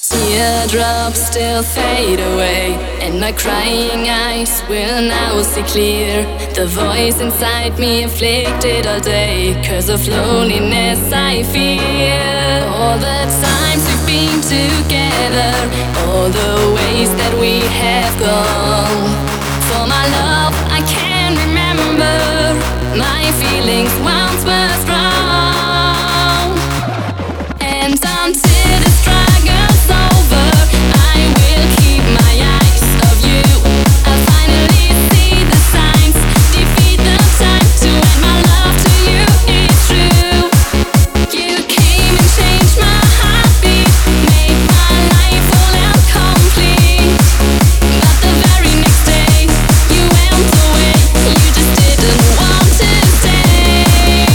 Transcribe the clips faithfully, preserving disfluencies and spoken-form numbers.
Teardrops still fade away, and my crying eyes will now see clear. The voice inside me afflicted all day, 'cause of loneliness I fear. All the times we've been together, all the ways that we have gone. For my love I can remember, my feelings once were strong. And until the struggle's over, I will keep my eyes off you. I'll finally see the signs, defeat the time to end my love to you. It's true. You came and changed my heartbeat, made my life full and complete. But the very next day, you went away. You just didn't want to stay.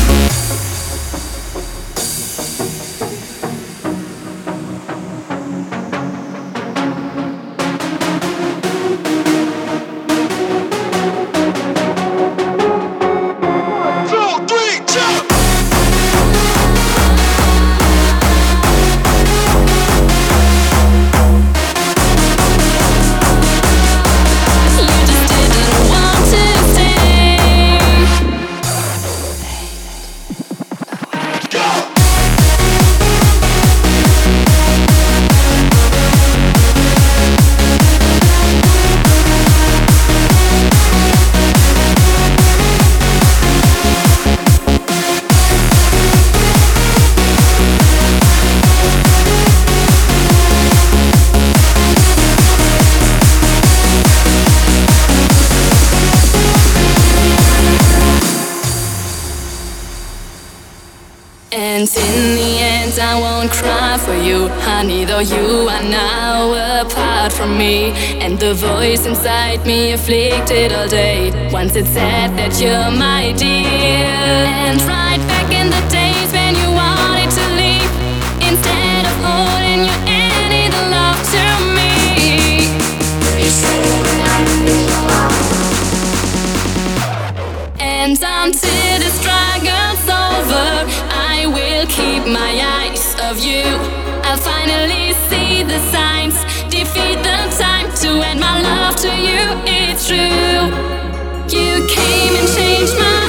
And in the end I won't cry for you, honey, though you are now apart from me. And the voice inside me afflicted all day, once it said that you're my dear. And right back in the days when you wanted to leave, instead of holding you any the love to me. And until the struggle's over, I will keep my eyes off you. I'll finally see the signs, defeat the time to end my love to you. It's true. You came and changed my